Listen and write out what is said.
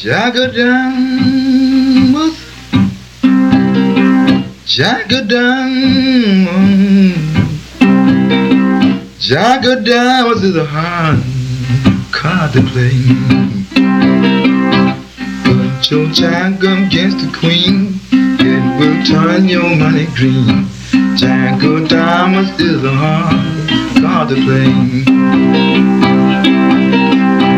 Jagadan, Jagadan was the hard card to play. Put your jaga against the queen, it will turn your money green. Jagadan is a hard card to play.